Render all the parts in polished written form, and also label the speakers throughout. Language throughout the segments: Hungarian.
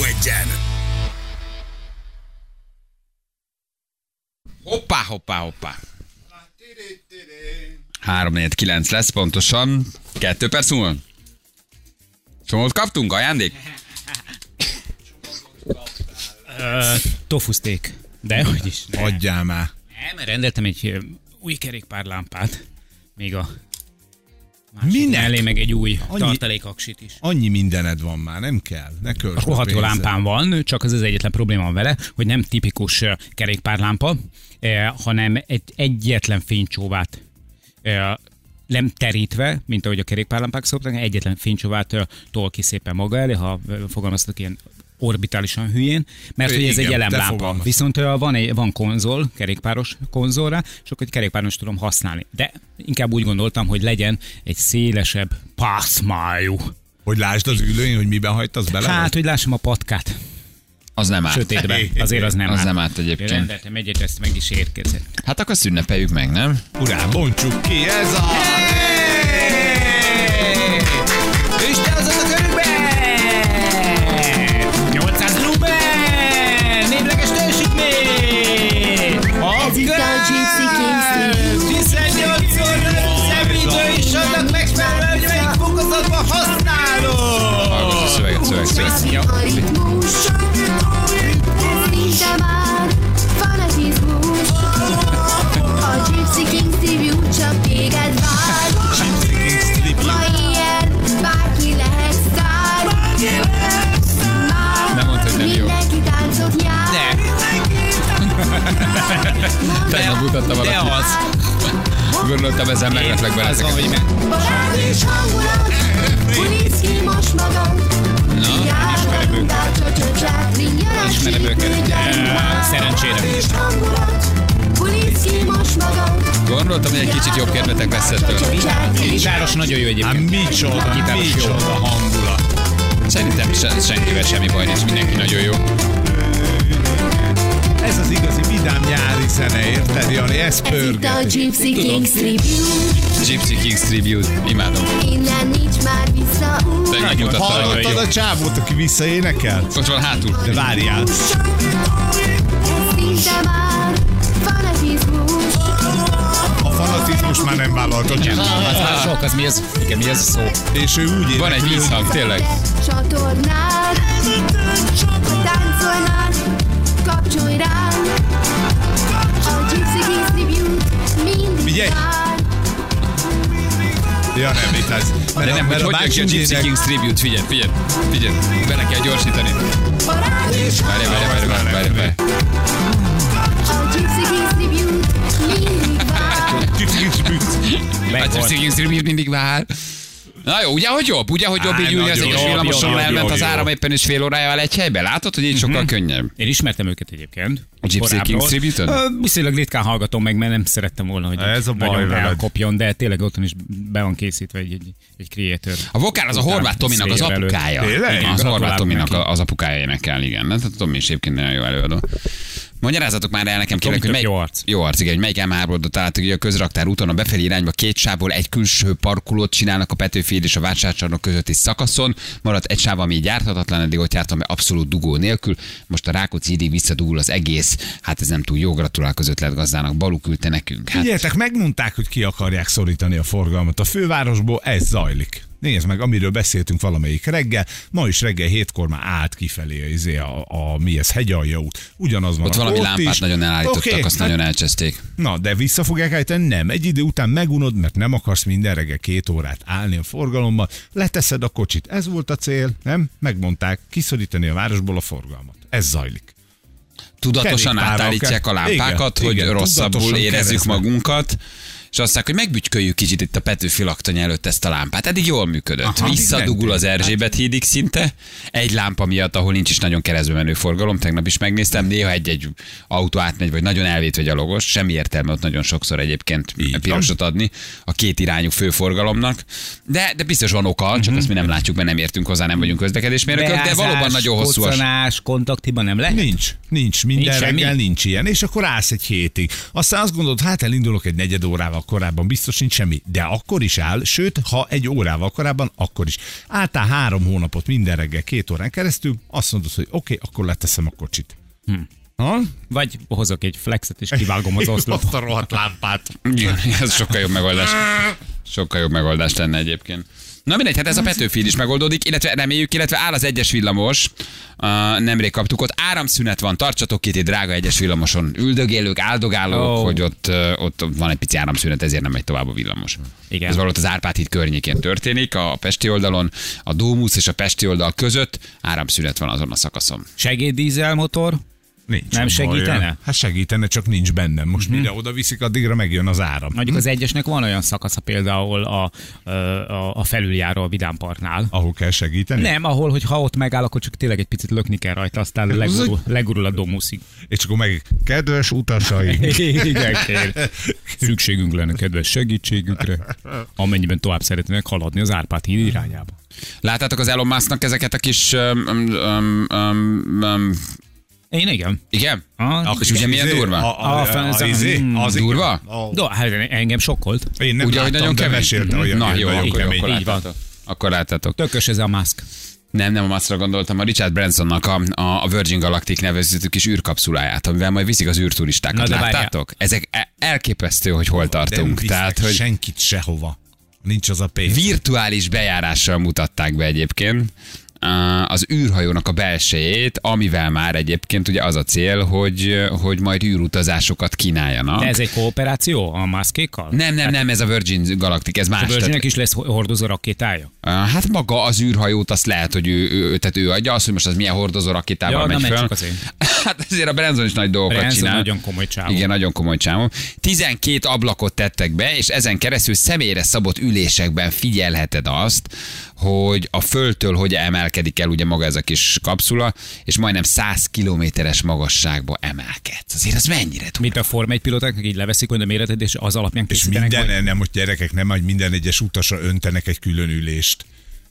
Speaker 1: egyen!
Speaker 2: Hoppá. 3-4-9 lesz pontosan. 2 perc múlva. Csomót kaptunk, ajándék?
Speaker 3: Tofuszték. De hogy is.
Speaker 1: Adjál már.
Speaker 3: Nem, rendeltem egy új kerékpárlámpát. Még a
Speaker 1: Minek?
Speaker 3: mellé meg egy új tartalékaksit is.
Speaker 1: Annyi mindened van már, nem kell. Ne költsd
Speaker 3: A rohadt jó lámpám van, csak az egyetlen probléma van vele, hogy nem tipikus kerékpárlámpa, hanem egy egyetlen fénycsóvát nem terítve, mint ahogy a kerékpárlámpák szoktak, egyetlen fénycsóvát tol ki szépen maga elé, ha fogalmaztak ilyen orbitálisan hülyén, mert hogy ez egy elemlámpa. Viszont van konzol, kerékpáros konzol rá, és akkor egy kerékpáros tudom használni. De inkább úgy gondoltam, hogy legyen egy szélesebb pászmájú.
Speaker 1: Hogy lásd az ülőn, hogy miben hagytasz bele?
Speaker 3: Hát, hogy lássam a patkát.
Speaker 2: Az nem árt.
Speaker 3: Sötétben. Azért az nem árt.
Speaker 2: Az nem árt egyébként.
Speaker 3: Rendeltem egyet, ezt meg is érkezett.
Speaker 2: Hát akkor szünnepeljük meg, nem?
Speaker 1: Urán, bontsuk ki, ez a...
Speaker 3: És te az a körülben! 800 rubel! Névleges teljesítmény!
Speaker 4: Ez itt a Gypsy Kings
Speaker 3: 18-szor szemítő is annak megfelelően, hogy melyik fokozatban használom!
Speaker 2: Hallgass a szöveget.
Speaker 4: a ritmus. Ez szinte már fanatizmus. A Gypsy Kings tribute csak téged vár. Ma ilyen bárki lehet sztár.
Speaker 2: Nem mondd, hogy nem jó.
Speaker 4: Mindenki táncot jár.
Speaker 2: Tegnap mutatta valaki.
Speaker 3: De az.
Speaker 2: Gondoltam, ezen megletlek bele.
Speaker 3: Az van, hogy
Speaker 4: Barát és hangulat. Pulisz ki most magad.
Speaker 3: ismerem őket. Ismerem őket. Szerencsére.
Speaker 2: Gondoltam, hogy egy kicsit jobb kedvetek lesz ettől.
Speaker 3: Gitáros nagyon jó egyébként.
Speaker 1: Micsoda hangulat.
Speaker 2: Szerintem senkivel semmi baj nincs, mindenki nagyon jó.
Speaker 1: Ez az igazi vidám nyári zene, érted, Jani? Ez
Speaker 4: Ez itt a
Speaker 1: pörget.
Speaker 4: Gypsy Kings tribute.
Speaker 2: Gypsy Kings Tribute, imádom.
Speaker 4: Innen nincs már visszaút.
Speaker 2: Tegnap mutatta, hogy
Speaker 1: Hallottad
Speaker 2: jó.
Speaker 1: a csávót, aki visszaénekel?
Speaker 2: Ott van hátul.
Speaker 1: De várjál.
Speaker 4: Szinte már fanatizmus.
Speaker 1: A fanatizmus már nem vállalhatod.
Speaker 3: Az már sok, az mi ez? Igen, mi ez a szó?
Speaker 1: És ő úgy
Speaker 2: Van egy
Speaker 1: énekli,
Speaker 2: vízhang, tényleg.
Speaker 4: Csatornád. Ha táncolnál, kapcsolj rám. A Gypsy Kings tribute mindig
Speaker 1: Figyelj!
Speaker 4: vár.
Speaker 1: Ja, nem, itt ez.
Speaker 2: De nem, hogy hogy jön ki a Gypsy Kings Tribute, figyelj. Bele kell gyorsítani.
Speaker 4: Barát és
Speaker 2: Várj.
Speaker 4: a Gypsy Kings tribute mindig vár.
Speaker 2: A Gypsy Kings Tribute mindig vár. Na jó, ugye, hogy jobb? Így ülni az
Speaker 1: nagyon
Speaker 2: egyes
Speaker 1: jobb,
Speaker 2: villamoson
Speaker 1: jobb,
Speaker 2: elment
Speaker 1: jobb,
Speaker 2: az
Speaker 1: jobb.
Speaker 2: áram éppen is fél órájával egy helyben. Látod, hogy így sokkal könnyebb.
Speaker 3: Én ismertem őket egyébként.
Speaker 2: A Gypsy Kings Tribute-ön?
Speaker 3: Viszonylag ritkán hallgatom meg, mert nem szerettem volna, hogy
Speaker 1: Ez a baj
Speaker 3: nagyon
Speaker 1: veled.
Speaker 3: elkopjon, de tényleg otthon is be van készítve egy creator.
Speaker 2: A vokál az a Horváth Tominak az
Speaker 3: Széjjel előtt.
Speaker 2: apukája.
Speaker 1: Tényleg?
Speaker 2: Igen, az Horváth
Speaker 3: Gratulálok
Speaker 2: Tominak
Speaker 3: neki.
Speaker 2: az apukája énekel, igen. Tehát a Tomi is egyébként nagyon jó előadó. Magyarázatok már el nekem, kérlek, hogy
Speaker 3: Tomi tök jó arc.
Speaker 2: Igen, hogy melyik M3-ból találtuk, hogy a közraktár úton a befelé irányba 2 sávból egy külső parkolót csinálnak a Petőfi híd és a Vásárcsarnok közötti szakaszon. Maradt egy sáv, ami így járhatatlan, eddig ott jártam be abszolút dugó nélkül. Most a Rákóczi hídig visszadugul az egész. Hát ez nem túl jó, gratulálok az ötletgazdának. Balú küldte nekünk. Hát,
Speaker 1: Figyeljetek, megmondták, hogy ki akarják szorítani a forgalmat. A fővárosból ez zajlik. Nézd meg, amiről beszéltünk valamelyik reggel, ma is reggel 7-kor már állt kifelé mi ez, Hegyalja út. Ugyanaz van
Speaker 2: ott valami
Speaker 1: ott
Speaker 2: lámpát
Speaker 1: is.
Speaker 2: nagyon elállítottak,
Speaker 1: Oké,
Speaker 2: azt nagyon elcseszték.
Speaker 1: Na, de vissza fogják állítani? Nem. Egy idő után megunod, mert nem akarsz minden reggel 2 órát állni a forgalommal. Leteszed a kocsit. Ez volt a cél, nem? Megmondták, kiszorítani a városból a forgalmat. Ez zajlik.
Speaker 2: Tudatosan
Speaker 1: Kerékpárral
Speaker 2: átállítják a
Speaker 1: kell.
Speaker 2: lámpákat,
Speaker 1: Igen,
Speaker 2: hogy
Speaker 1: igen,
Speaker 2: rosszabbul
Speaker 1: tudatosan
Speaker 2: érezzük
Speaker 1: keresztbe.
Speaker 2: magunkat, és azt mondják, hogy megbütyköljük kicsit itt a Petőfi laktanya előtt ezt a lámpát. Eddig jól működött.
Speaker 1: Aha,
Speaker 2: Visszadugul az Erzsébet hídig szinte. Egy lámpa miatt, ahol nincs is nagyon keresztbe menő forgalom, tegnap is megnéztem, néha egy autó átmegy, vagy nagyon elvétve gyalogos. Semmi értelme ott nagyon sokszor egyébként
Speaker 1: Így van.
Speaker 2: pirosot adni a 2 irányú főforgalomnak. De biztos van oka, csak azt mi nem látjuk, mert nem értünk hozzá, nem vagyunk közlekedésmérnökök, de valóban nagyon hosszú.
Speaker 3: koccanás, kontaktiban nem lehet?
Speaker 1: Nincs. Minden
Speaker 3: Nincs semmi?
Speaker 1: reggel nincs ilyen. És akkor állsz egy hétig. Aztán azt gondolod, hát elindulok egy 4 órával korábban biztos nincs semmi, de akkor is áll, sőt, ha egy órával korábban, akkor is. Álltál 3 hónapot minden reggel 2 órán keresztül, azt mondod, hogy oké, akkor leteszem a kocsit. Ha?
Speaker 3: Vagy hozok egy flexet és kivágom az oszlopot.
Speaker 1: Azt a rohadt lámpát.
Speaker 2: Igen, ez sokkal jobb megoldás. Sokkal jobb megoldás lenne egyébként. Na mindegy, hát ez a Petőfi is megoldódik, illetve reméljük, illetve áll az 1-es villamos. Nemrég kaptuk ott. Áramszünet van, tartsatok ki egy drága 1-es villamoson. Üldögélők, áldogálók, hogy ott van egy pici áramszünet, ezért nem megy tovább a villamos.
Speaker 3: Igen.
Speaker 2: Ez valahogy az Árpád híd környékén történik, a pesti oldalon, a Dómusz és a pesti oldal között áramszünet van azon a szakaszon.
Speaker 3: Segéddízelmotor?
Speaker 1: Nincs.
Speaker 3: Nem segítene?
Speaker 1: Hát segítene, csak nincs bennem. Most mire oda viszik, addigra megjön az áram.
Speaker 3: Mondjuk az 1-esnek van olyan szakasza például a felüljáró a Vidám Parknál.
Speaker 1: Ahol kell segíteni?
Speaker 3: Nem, ahol, hogy ha ott megáll, akkor csak tényleg egy picit lökni kell rajta, aztán legurul a Domuszig.
Speaker 1: És akkor meg, kedves utasaim.
Speaker 3: Igen, kér. Szükségünk lenne kedves segítségükre, amennyiben tovább szeretnének haladni az Árpád híd irányába.
Speaker 2: Láttátok az Elon Musknak ezeket a kis...
Speaker 3: Én igen.
Speaker 2: Igen? És
Speaker 1: Igen.
Speaker 2: ugye milyen durva?
Speaker 1: Az
Speaker 2: Durva?
Speaker 3: Hát engem sokkolt.
Speaker 1: Én nem
Speaker 2: Ugye, hogy
Speaker 1: láttam,
Speaker 2: nagyon
Speaker 1: de
Speaker 2: kemény?
Speaker 1: mesélte, hogy
Speaker 2: Na jó,
Speaker 1: nagyon
Speaker 2: akkor
Speaker 1: kemény.
Speaker 3: így van.
Speaker 2: Akkor láttátok.
Speaker 3: Tökös ez a Musk.
Speaker 2: Nem a Muskra gondoltam, a Richard Bransonnak a Virgin Galactic nevezetű kis űrkapszuláját, amivel majd viszik az űrturistákat.
Speaker 3: Na, de
Speaker 2: Láttátok? Ezek elképesztő, hogy hol tartunk.
Speaker 1: Nem
Speaker 2: Tehát,
Speaker 1: visznek
Speaker 2: hogy
Speaker 1: senkit sehova. Nincs az a pénz.
Speaker 2: virtuális bejárással mutatták be egyébként az űrhajónak a belsejét, amivel már egyébként ugye az a cél, hogy majd űrutazásokat kínáljanak.
Speaker 3: De ez egy kooperáció a Muskékkal?
Speaker 2: Nem, ez a Virgin Galactic, ez más.
Speaker 3: A Virginnek is lesz hordozó rakétája?
Speaker 2: Hát maga az űrhajót azt lehet, hogy ő adja, azt, hogy most az milyen hordozó rakétával megy föl. Hát ezért a Branson is nagy dolgokat
Speaker 3: Branson
Speaker 2: csinál.
Speaker 3: nagyon komoly csávó.
Speaker 2: Igen, nagyon komoly csávó. 12 ablakot tettek be, és ezen keresztül személyre szabott ülésekben figyelheted azt, hogy a földtől hogy emelkedik el ugye maga ez a kis kapszula, és majdnem 100 kilométeres magasságba emelkedsz. Azért az mennyire durva.
Speaker 3: Mint a Forma 1 pilóták, így leveszik hogy a méretet, és az alapján
Speaker 1: És
Speaker 3: készítenek.
Speaker 1: nem, hogy gyerekek, nem, hogy minden egyes utasra öntenek egy külön ülést.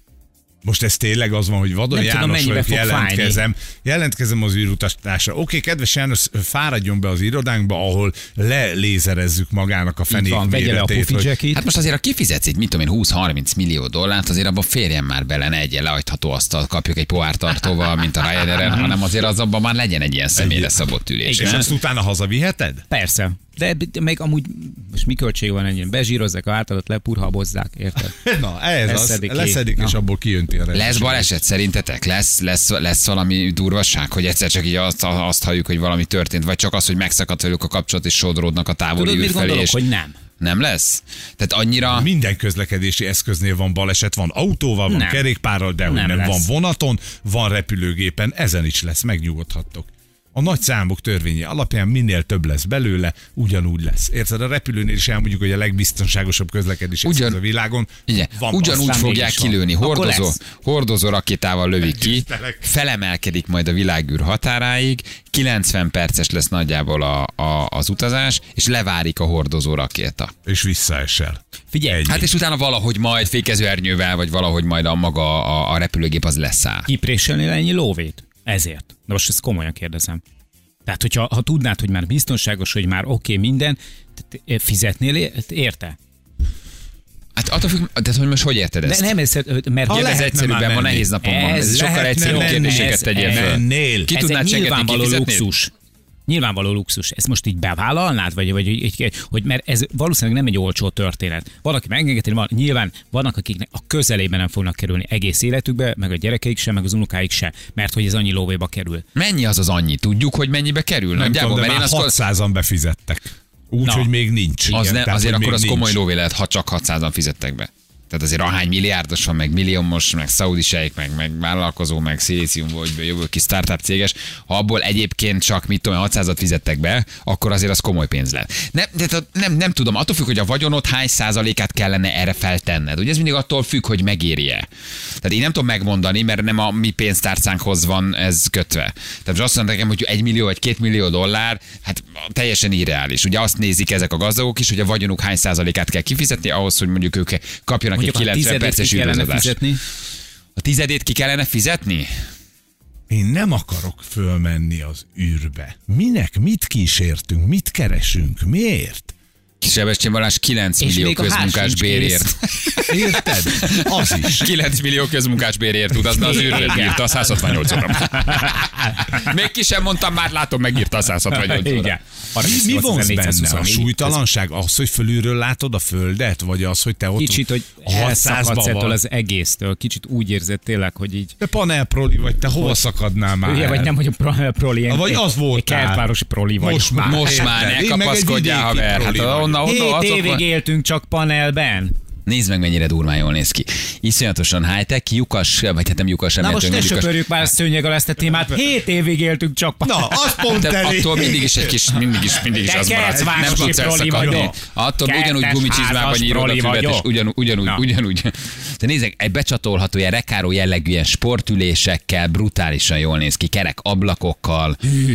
Speaker 1: Most ez tényleg az van, hogy Vadon
Speaker 3: Nem tudom,
Speaker 1: János
Speaker 3: mennyibe
Speaker 1: vagyok, jelentkezem az űrutasításra. Oké, kedves János, fáradjon be az irodánkba, ahol lelézerezzük magának a fenék
Speaker 3: Vegye le a
Speaker 1: méretét.
Speaker 3: pufi jacket.
Speaker 2: Hát most azért, ha kifizetsz egy, mit tudom én, 20-30 millió dollárt, azért abban férjen már bele, ne egyen leajtható asztalt, kapjuk egy pohártartóval, mint a Ryanair-en, hanem azért az abban már legyen egy ilyen személyre szabott ülés.
Speaker 1: És azt utána hazaviheted?
Speaker 3: Persze. De meg amúgy most mi költség van ennyien? Bezsírozzák a hátadat, lepurhabozzák, érted?
Speaker 1: Na, ez az,
Speaker 3: Leszedik ki.
Speaker 1: leszedik, és
Speaker 3: Na.
Speaker 1: abból kijönti a
Speaker 2: Lesz
Speaker 1: rendőrség.
Speaker 2: baleset szerintetek? Lesz valami durvasság, hogy egyszer csak így azt halljuk, hogy valami történt, vagy csak az, hogy megszakadt velük a kapcsolat, és sodródnak a távoli
Speaker 3: Tudod,
Speaker 2: űr
Speaker 3: mit
Speaker 2: felé,
Speaker 3: gondolok,
Speaker 2: és
Speaker 3: hogy nem?
Speaker 2: nem lesz? Tehát annyira...
Speaker 1: Minden közlekedési eszköznél van baleset, van autóval, van
Speaker 3: Nem.
Speaker 1: kerékpárral, de hogy
Speaker 3: Nem
Speaker 1: nem van
Speaker 3: lesz.
Speaker 1: vonaton, van repülőgépen, ezen is lesz, megnyugodhattok. A nagy számok törvénye alapján minél több lesz belőle, ugyanúgy lesz. Érted? A repülőnél is elmondjuk, hogy a legbiztonságosabb közlekedési eszköz a világon.
Speaker 2: Igen,
Speaker 1: Van,
Speaker 2: ugyanúgy
Speaker 1: aztán
Speaker 2: fogják
Speaker 1: mégis van.
Speaker 2: kilőni,
Speaker 3: Akkor lesz.
Speaker 2: hordozó rakétával lövik ki,
Speaker 1: Meggyőztelek.
Speaker 2: felemelkedik majd a világűr határáig, 90 perces lesz nagyjából az utazás, és levárik a hordozó rakéta.
Speaker 1: És visszaesel.
Speaker 3: Figyelj,
Speaker 1: Ennyi.
Speaker 2: Hát és utána valahogy majd fékezőernyővel, vagy valahogy majd a maga a repülőgép az leszáll.
Speaker 3: kipréselnél ennyi lóvét? Ezért. De most ezt komolyan kérdezem. Tehát, hogyha tudnád, hogy már biztonságos, hogy már oké, minden, fizetnél érte?
Speaker 2: Hát attól függ, de hogy most hogy érted ezt?
Speaker 3: De nem ez, mert
Speaker 1: Ha
Speaker 2: Ugye ez
Speaker 1: lehetne
Speaker 2: egyszerűbben
Speaker 1: már
Speaker 2: van,
Speaker 1: menni.
Speaker 2: nehéz napom van.
Speaker 3: Ez
Speaker 2: Ez sokkal
Speaker 1: lehetne
Speaker 2: egyszerűbb
Speaker 1: menni.
Speaker 2: kérdéseket tegyél föl.
Speaker 1: mennél.
Speaker 2: Ki
Speaker 3: ez
Speaker 2: tudnád
Speaker 3: egy
Speaker 2: segíteni,
Speaker 3: nyilvánvaló
Speaker 2: kifizetnéd?
Speaker 3: luxus. Nyilvánvaló luxus. Ezt most így bevállalnád, vagy hogy mert ez valószínűleg nem egy olcsó történet. Valaki megengedheti, nyilván vannak, akiknek a közelében nem fognak kerülni egész életükbe, meg a gyerekeik sem, meg az unokáik sem, mert hogy ez annyi lóvéba kerül.
Speaker 2: Mennyi az annyi? Tudjuk, hogy mennyibe kerül?
Speaker 1: Nem tudom, de
Speaker 2: mert
Speaker 1: már
Speaker 2: én azt
Speaker 1: 600-an befizettek. Úgy,
Speaker 3: Na.
Speaker 1: hogy még nincs.
Speaker 2: az
Speaker 1: Igen,
Speaker 2: ne,
Speaker 1: tehát,
Speaker 2: azért
Speaker 1: hogy
Speaker 2: akkor
Speaker 1: még
Speaker 2: az komoly
Speaker 1: nincs.
Speaker 2: lóvé lehet, ha csak 600-an fizettek be. Tehát azért ahány milliárdos van, meg milliómos, meg szaudi sejk, meg vállalkozó, meg szilíciumból jövő kis startup céges, ha abból egyébként csak, mit tudom, 600-at fizettek be, akkor azért az komoly pénz lehet. Nem tudom, attól függ, hogy a vagyonod hány százalékát kellene erre feltenned. Ugye ez mindig attól függ, hogy megéri-e. Tehát én nem tudom megmondani, mert nem a mi pénztárcánkhoz van ez kötve. Tehát most azt mondták nekem, hogy 1 millió vagy 2 millió dollár, hát teljesen irreális. Ugye azt nézik ezek a gazdagok is, hogy a vagyonuk hány százalékát kell kifizetni ahhoz, hogy mondjuk ők kapjanak
Speaker 3: Mondjuk
Speaker 2: egy
Speaker 3: a
Speaker 2: 90
Speaker 3: tizedét
Speaker 2: perces
Speaker 3: ki kellene
Speaker 2: űrutazást.
Speaker 3: fizetni.
Speaker 2: A tizedét ki kellene fizetni?
Speaker 1: Én nem akarok fölmenni az űrbe. Minek? Mit kísértünk? Mit keresünk? Miért?
Speaker 2: Sebestyén Balázs 9
Speaker 3: És
Speaker 2: millió
Speaker 3: még a ház
Speaker 2: közmunkás
Speaker 3: sincs
Speaker 2: bérért.
Speaker 1: Érted? Az is.
Speaker 2: 9 millió közmunkás bérért utazna az űrbe,
Speaker 3: Igen.
Speaker 2: írta a 168 óra. Még ki sem mondtam, már látom, megírta a 168 óra.
Speaker 3: Igen.
Speaker 1: Mi vonz benne? A
Speaker 3: 424.
Speaker 1: súlytalanság? Az, hogy fölülről látod a földet? Vagy az, hogy te ott
Speaker 3: Kicsit, hogy
Speaker 1: 600-ban
Speaker 3: elszakadsz ettől
Speaker 1: vagy?
Speaker 3: az egésztől. Kicsit úgy érzed tényleg, hogy így...
Speaker 1: Te panelproli vagy, te hova szakadnál már?
Speaker 3: Ugye, vagy nem vagyok proli. én-
Speaker 1: Vagy az
Speaker 3: én
Speaker 1: voltál.
Speaker 3: Kertvárosi proli vagy.
Speaker 1: Most már.
Speaker 2: Most már,
Speaker 1: Érted?
Speaker 2: ne
Speaker 1: Én meg egy
Speaker 2: kapaszkodjál,
Speaker 1: vidéki
Speaker 2: haver. Hát
Speaker 1: proli vagyok.
Speaker 2: onnan
Speaker 3: 7
Speaker 2: azok
Speaker 3: évig éltünk csak panelben.
Speaker 2: Nézd meg, mennyire durván jól néz ki. Iszonyatosan high-tech, lyukas, vagy hát nem lyukas,
Speaker 3: Na most ne
Speaker 2: lyukas.
Speaker 3: söpörjük már a szőnyeg alá ezt a témát. 7 évig éltünk csak
Speaker 1: Na,
Speaker 3: panelben.
Speaker 1: az pont
Speaker 2: De
Speaker 1: elég.
Speaker 2: attól mindig is egy kis, mindig is
Speaker 3: Te
Speaker 2: az marad.
Speaker 3: kertvárosi
Speaker 2: tudsz
Speaker 3: proli
Speaker 2: elszakadni.
Speaker 3: vagyok.
Speaker 2: Attól ugyanúgy
Speaker 3: Kertes
Speaker 2: gumicsizmában
Speaker 3: házas
Speaker 2: nyírod a
Speaker 3: proli
Speaker 2: füvet, és
Speaker 3: vagyok.
Speaker 2: ugyanúgy. De nézzek, egy becsatolható, ilyen rekáró jellegű ilyen sportülésekkel, brutálisan jól néz ki, kerek ablakokkal.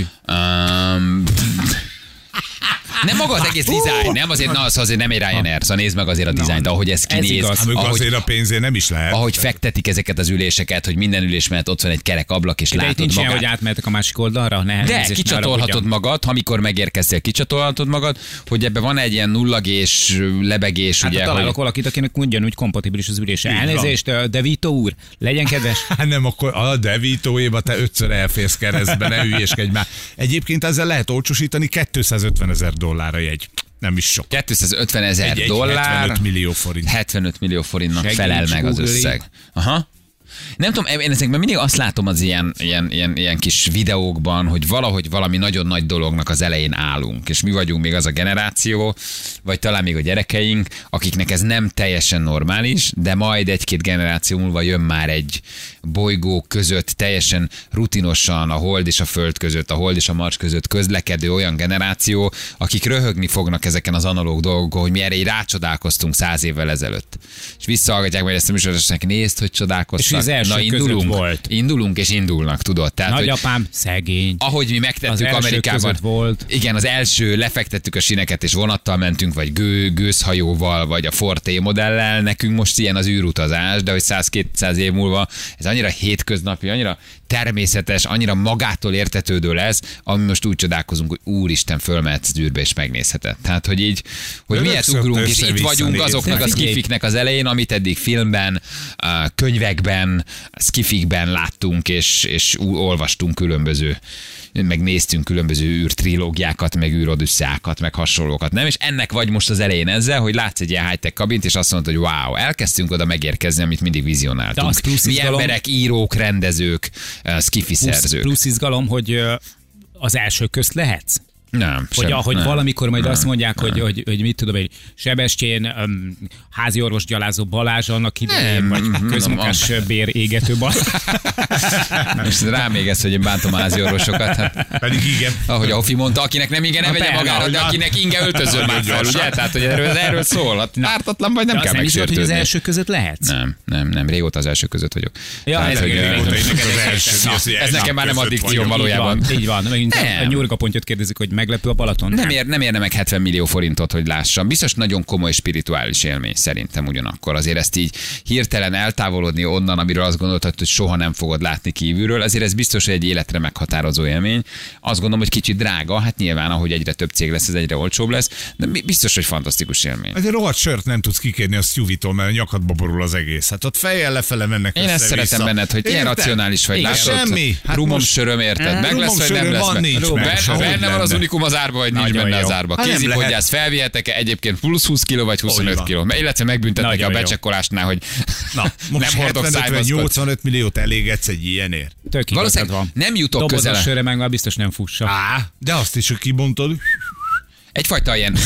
Speaker 2: Nem maga az egész dizájn, nem azért, na, az azért nem egy Ryanair, szóval nézd meg azért a dizájnt, ahogy ez kinéz,
Speaker 3: igaz.
Speaker 1: Amikor
Speaker 2: ahogy,
Speaker 1: azért a pénzért nem is lehet.
Speaker 2: ahogy fektetik ezeket az üléseket, hogy minden ülés mellett ott van egy kerek ablak, és
Speaker 3: De itt
Speaker 2: látod
Speaker 3: nincs ilyen,
Speaker 2: magát.
Speaker 3: hogy átmehetek a másik oldalra. Ne,
Speaker 2: De
Speaker 3: elnézést, ne
Speaker 2: kicsatolhatod
Speaker 3: haragudjam.
Speaker 2: magad, amikor megérkeztél, kicsatolhatod magad, hogy ebben van egy ilyen nullagés, lebegés,
Speaker 3: Hát
Speaker 2: ugye,
Speaker 3: ha találok
Speaker 2: hogy
Speaker 3: valakit, akinek ugyanúgy kompatibilis az ülése.
Speaker 1: Így van.
Speaker 3: Elnézést, De Vito úr, legyen kedves.
Speaker 1: Hát nem, akkor a De Vito-éba te 5-ször elférsz keresztbe, ne hülyéskedj már. Egyébként ezzel lehet olcsosítani, $250,000 a jegy. Nem is sok.
Speaker 2: 250 ezer
Speaker 1: Egy
Speaker 2: dollár,
Speaker 1: 75 millió forint.
Speaker 2: 75 millió forintnak
Speaker 3: Segíts,
Speaker 2: felel meg az
Speaker 3: Google-i.
Speaker 2: összeg. Aha. Nem tudom, én ezekben mindig azt látom az ilyen kis videókban, hogy valahogy valami nagyon nagy dolognak az elején állunk, és mi vagyunk még az a generáció, vagy talán még a gyerekeink, akiknek ez nem teljesen normális, de majd egy-két generáció múlva jön már egy bolygó között teljesen rutinosan a hold és a föld között, a hold és a Mars között közlekedő olyan generáció, akik röhögni fognak ezeken az analóg dolgokon, hogy mi erre így rácsodálkoztunk 100 évvel ezelőtt. És visszahallgatják majd ezt a műsorosnak, nézd, hogy csodálkoztak.
Speaker 3: És az első között
Speaker 2: indulunk,
Speaker 3: volt.
Speaker 2: Indulunk és indulnak, tudod. Tehát, hogy
Speaker 3: Nagyapám szegény.
Speaker 2: ahogy mi
Speaker 3: Az
Speaker 2: megtettük
Speaker 3: első
Speaker 2: Amerikában.
Speaker 3: között volt.
Speaker 2: Igen, az első, lefektettük a sineket és vonattal mentünk, vagy gőzhajóval, vagy a Forte modellel. Nekünk most ilyen az űrutazás, de hogy 100-200 év múlva ez annyira hétköznapi, annyira természetes, annyira magától értetődő lesz, ami most úgy csodálkozunk, hogy úristen, fölmehetsz az űrbe és megnézheted. Tehát, hogy így, hogy miért
Speaker 1: Rögször
Speaker 2: ugrunk, és itt
Speaker 1: össze-vissza
Speaker 2: vagyunk
Speaker 1: nézni.
Speaker 2: azoknak a
Speaker 3: Figyelj.
Speaker 2: skifiknek az elején, amit eddig filmben, könyvekben, skifikben láttunk, és olvastunk különböző, meg néztünk különböző űrtrilógiákat, meg űrodüsszeákat, meg hasonlókat, nem? És ennek vagy most az elején ezzel, hogy látsz egy ilyen high-tech kabint, és azt mondod, hogy wow, elkezdtünk oda megérkezni, amit mindig
Speaker 3: De
Speaker 2: vizionáltunk.
Speaker 3: az plusz
Speaker 2: Mi
Speaker 3: izgalom.
Speaker 2: emberek, írók, rendezők, skifi szerzők.
Speaker 3: Plusz izgalom, hogy az első közt lehetsz.
Speaker 2: Nem,
Speaker 3: Hogy
Speaker 2: sem,
Speaker 3: ahogy
Speaker 2: nem.
Speaker 3: valamikor majd azt mondják, hogy mit tudom, hogy Sebestyén, házi orvos gyalázó Balázs annak idején,
Speaker 2: Nem,
Speaker 3: vagy közmunkás bér égető Balázs.
Speaker 2: Most rám még ez, hogy én bántom a házi orvosokat. Hát,
Speaker 1: Pedig igen.
Speaker 2: ahogy a Hofi mondta, akinek nem inge, ne vegye
Speaker 3: persze,
Speaker 2: magára, de
Speaker 1: ahogy
Speaker 2: akinek inge öltözön már fel, ugye? Tehát, hogy erről szól. Hát ártatlan vagy, nem
Speaker 3: De az
Speaker 2: kell
Speaker 3: nem is volt, hogy az
Speaker 2: megsértődni.
Speaker 3: első között lehetsz?
Speaker 2: Nem, régóta az első között vagyok.
Speaker 3: Ja,
Speaker 2: Tehát,
Speaker 3: ez
Speaker 2: hogy,
Speaker 3: igen,
Speaker 1: Régóta én neked az első.
Speaker 2: Na,
Speaker 1: Mi az, hogy
Speaker 2: ez
Speaker 1: egy
Speaker 2: nekem
Speaker 1: nap
Speaker 2: már nem
Speaker 1: között
Speaker 2: addikció
Speaker 1: vagyok.
Speaker 2: valójában.
Speaker 3: Így van. Megint
Speaker 2: Nem.
Speaker 3: a Nyurga Pontyot kérdezik, hogy meglepő a Balaton.
Speaker 2: Nem érne meg 70 millió forintot, hogy lássam. Biztos nagyon komoly spirituális élmény szerintem ugyanakkor. Azért ezt így hirtelen eltávolodni onnan, amiről azt gondoltad, hogy soha nem fogod látni kívülről, azért ez biztos, hogy egy életre meghatározó élmény. Azt gondolom, hogy kicsit drága, hát nyilván, ahogy egyre több cég lesz, ez egyre olcsóbb lesz, de biztos, hogy fantasztikus élmény.
Speaker 1: Egy rohadt sört nem tudsz kikérni a Stewie-tól, mert a nyakadba borul az egész. Hát ott fejjel lefele mennek
Speaker 2: Én ezt
Speaker 1: össze-vissza.
Speaker 2: szeretem benned, hogy ilyen
Speaker 1: Érted?
Speaker 2: racionális vagy,
Speaker 1: Igen,
Speaker 2: látod?
Speaker 1: semmi. Hát
Speaker 2: Rumom
Speaker 1: most-
Speaker 2: söröm, érted? Meg lesz, vagy nem
Speaker 1: Rumom
Speaker 2: lesz.
Speaker 1: söröm van, nincs meg.
Speaker 2: Benne van az
Speaker 1: Hogy
Speaker 2: unikum az árba, vagy nincs
Speaker 3: Nagyon
Speaker 2: benne az
Speaker 3: jó.
Speaker 2: árba.
Speaker 1: Hát nem
Speaker 2: Kézipodgyász, felvihetek-e egyébként plusz 20 kg vagy 25
Speaker 1: Hogy van.
Speaker 2: kg? Illetve megbüntetnek
Speaker 3: Nagyon
Speaker 2: a
Speaker 3: jó.
Speaker 2: becsekkolásnál, hogy
Speaker 1: Na, most
Speaker 2: nem hordok
Speaker 1: 75-85 milliót elégedsz egy ilyenért.
Speaker 3: Tök igazad
Speaker 2: Valószínűleg
Speaker 3: van.
Speaker 2: nem jutok
Speaker 3: Dobozos
Speaker 2: közel.
Speaker 3: sörre meg már biztos nem fussa.
Speaker 1: De azt is, hogy kibontod.
Speaker 2: Egyfajta ilyen...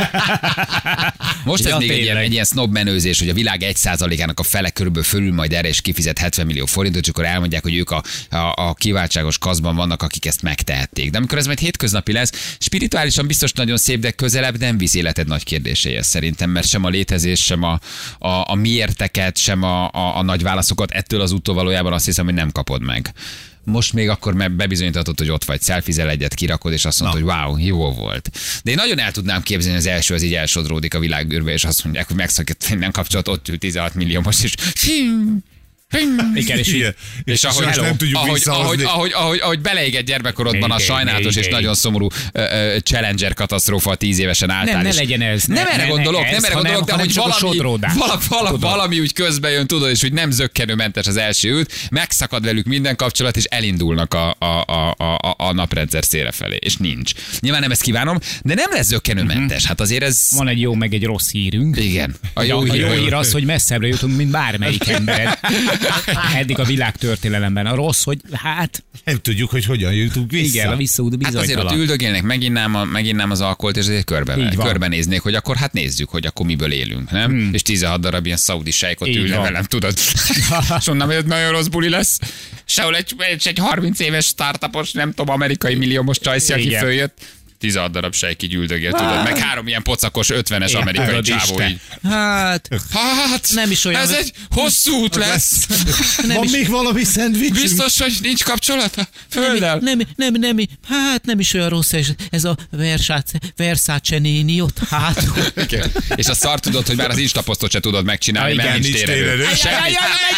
Speaker 2: Most ez
Speaker 3: Ja,
Speaker 2: még
Speaker 3: tényleg.
Speaker 2: egy ilyen snob menőzés, hogy a világ 1%-ának a fele körülbelül fölül majd erre is kifizet 70 millió forintot, és akkor elmondják, hogy ők a kiváltságos kaszban vannak, akik ezt megtehették. De amikor ez majd hétköznapi lesz, spirituálisan biztos nagyon szép, de közelebb nem visz életed nagy kérdéséhez szerintem, mert sem a létezés, sem a miérteket, sem a nagy válaszokat ettől az úttól valójában azt hiszem, hogy nem kapod meg. Most még akkor bebizonyítatod, hogy ott vagy, szelfizel egyet, kirakod, és azt mondod, hogy wow, jó volt. De én nagyon el tudnám képzelni, az első az így elsodródik a világűrbe, és azt mondják, hogy megszakít minden kapcsolat, ott ül 16 millió most is.
Speaker 3: Igen, és
Speaker 1: Igen. És ahogy nem tudjuk visszahozni.
Speaker 2: ahogy beleégett gyermekkorodban a sajnálatos és nagyon szomorú Challenger katasztrófa, 10 évesen álltál.
Speaker 3: Ne
Speaker 2: és
Speaker 3: legyen ez.
Speaker 2: Nem erre gondolok, de hogy valami úgy közbe jön, tudod, és hogy nem zökkenőmentes az első út, megszakad velük minden kapcsolat, és elindulnak a naprendszer széle felé, és nincs. Nyilván nem ezt kívánom, de nem lesz zökkenőmentes. Hát azért ez...
Speaker 3: Van egy jó, meg egy rossz hírünk.
Speaker 2: Igen.
Speaker 3: A jó hír az, hogy messzebbre jutunk, mint bármelyik ember. Eddig a világ történelemben. A rossz, hogy hát...
Speaker 1: Nem tudjuk, hogy hogyan jutunk vissza.
Speaker 3: Igen, a visszaút
Speaker 2: Hát azért
Speaker 3: bizonytalan.
Speaker 2: ott üldögélnek, megint az alkoholt, és azért körbenéznék, hogy akkor hát nézzük, hogy akkor miből élünk, nem? És 16 darab ilyen szaudi sejkot
Speaker 3: Így
Speaker 2: ülne
Speaker 3: van.
Speaker 2: velem, tudod? És onnan, hogy nagyon rossz buli lesz. Sehol egy 30 éves startupos, nem tudom, amerikai milliómos csajszi, aki
Speaker 3: Igen.
Speaker 2: följött. 16 darab sejk így üldögél, tudod? Meg 3 ilyen pocakos 50-es amerikai
Speaker 3: tudod,
Speaker 2: csávó
Speaker 3: Isten.
Speaker 2: így.
Speaker 3: Hát,
Speaker 2: Hát,
Speaker 3: nem is olyan,
Speaker 2: ez
Speaker 3: hogy-
Speaker 2: egy hosszú út lesz.
Speaker 1: Van még valami szendvicsünk?
Speaker 2: Biztos, hogy nincs kapcsolata? Földdel?
Speaker 3: nem is olyan rossz ez a Versace néni ott hátul.
Speaker 2: Igen. És a szar tudod, hogy már az instaposztot se tudod megcsinálni, mert nincs térerő. Semmi.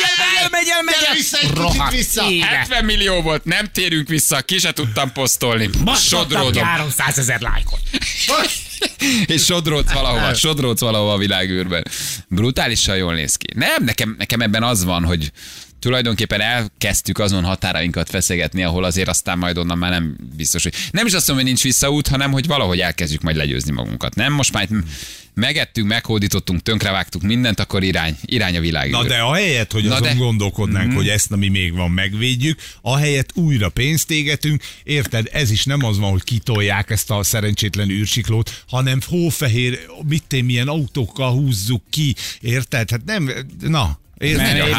Speaker 3: Rohadt
Speaker 1: vissza.
Speaker 3: élet.
Speaker 2: 70 millió volt, nem térünk vissza, ki se tudtam posztolni. Sodródom.
Speaker 3: 300 000 lájkot.
Speaker 2: És sodródsz valahova a világűrben. Brutálisan jól néz ki. Nem, nekem ebben az van, hogy tulajdonképpen elkezdtük azon határainkat feszegetni, ahol azért aztán majd onnan már nem biztos, hogy... Nem is azt mondom, hogy nincs visszaút, hanem hogy valahogy elkezdjük majd legyőzni magunkat. Nem? Most már megettünk, meghódítottunk, tönkrevágtuk mindent, akkor irány a világűr.
Speaker 1: Na de ahelyett, hogy azon gondolkodnánk, hogy ezt, ami még van, megvédjük, ahelyett újra pénzt égetünk, érted, ez is nem az van, hogy kitolják ezt a szerencsétlen űrsiklót, hanem hófehér, milyen autókkal húzzuk ki, érted? Hát nem, na...
Speaker 2: Megy a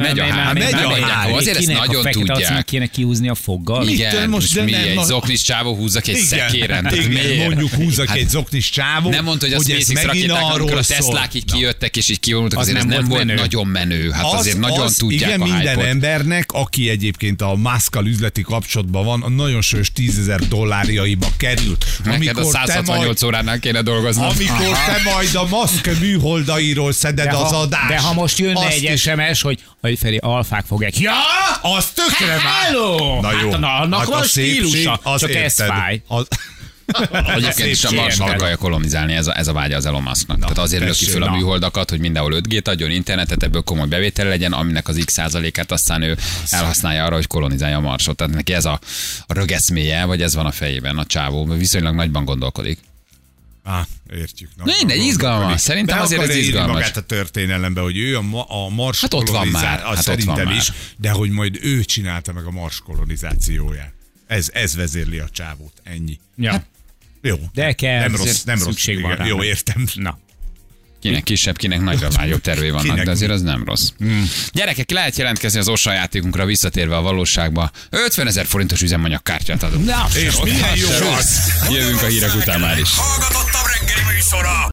Speaker 2: háló. Azért ezt nagyon tudják.
Speaker 3: Kéne kihúzni a foggal.
Speaker 2: Igen,
Speaker 1: most
Speaker 2: most
Speaker 1: de
Speaker 2: mi
Speaker 1: nem,
Speaker 2: egy zoknis csávó húzzak egy szekéren. Hát
Speaker 1: igen,
Speaker 2: miért?
Speaker 1: mondjuk húzzak egy zoknis csávó.
Speaker 2: Nem mondta, hogy a
Speaker 1: ez
Speaker 2: SpaceX
Speaker 1: megint
Speaker 2: rakéták, amikor a
Speaker 1: arról
Speaker 2: Teslák így kijöttek és így kivonultak,
Speaker 3: Az
Speaker 2: azért ez
Speaker 3: nem
Speaker 2: nem
Speaker 3: volt
Speaker 2: volt
Speaker 3: menő.
Speaker 2: nagyon menő. Hát azért nagyon tudják
Speaker 1: igen,
Speaker 2: a
Speaker 1: minden
Speaker 2: hype-ot.
Speaker 1: embernek, aki egyébként a Muskkal üzleti kapcsolatban van, a nagyon sős $10,000 került.
Speaker 2: Neked a 168 óránál kéne dolgozni.
Speaker 1: Amikor te majd a Musk műholdairól szeded az adást.
Speaker 3: De ha most jönne
Speaker 1: azt
Speaker 3: egy
Speaker 1: is-
Speaker 3: SMS, hogy Feri, alfák fogják. Ja!
Speaker 1: Az tökre már.
Speaker 3: Hello!
Speaker 1: Na jó.
Speaker 3: Hát, annak van
Speaker 1: a szépség,
Speaker 3: stílusa,
Speaker 1: az
Speaker 3: csak ez
Speaker 1: érted.
Speaker 3: fáj.
Speaker 2: Egyébként is a Mars
Speaker 3: szépség.
Speaker 2: akarja kolonizálni, ez a vágya az Elon Musknak. Tehát azért löki
Speaker 1: tessék,
Speaker 2: föl a
Speaker 1: na.
Speaker 2: műholdakat, hogy mindenhol 5G-t adjon, internetet, ebből komoly bevétel legyen, aminek az X százalékát aztán ő elhasználja arra, hogy kolonizálja a Marsot. Tehát neki ez a rögeszméje, vagy ez van a fejében, a csávó, viszonylag nagyban gondolkodik.
Speaker 1: Értjük.
Speaker 2: Mindegy, izgalmas. Szerintem
Speaker 1: Be
Speaker 2: azért ez
Speaker 1: akarja írni
Speaker 2: izgalmas.
Speaker 1: magát a történelembe, hogy ő a Mars
Speaker 2: Hát ott van
Speaker 1: kolonizál-
Speaker 2: már, hát ott
Speaker 1: szerintem
Speaker 2: van
Speaker 1: is, de hogy majd ő csinálta meg a Mars kolonizációját. Ez vezérli a csávót. Ennyi.
Speaker 3: Ja.
Speaker 1: Jó.
Speaker 3: De kell,
Speaker 1: Nem rossz, nem rossz.
Speaker 3: szükség van
Speaker 1: Igen,
Speaker 3: rá.
Speaker 1: Jó, értem.
Speaker 3: Na.
Speaker 2: Kinek kisebb, kinek nagyra vágyóbb tervei vannak,
Speaker 1: Kinek
Speaker 2: de azért
Speaker 1: mi?
Speaker 2: az nem rossz. Gyerekek, lehet jelentkezni az Ossa játékunkra, visszatérve a valóságba. 50 000 forintos üzemanyagkártyát adunk.
Speaker 3: Na,
Speaker 1: És milyen jó az.
Speaker 2: Jövünk a hírek után már is.
Speaker 5: Hallgatottabb reggeli műsora!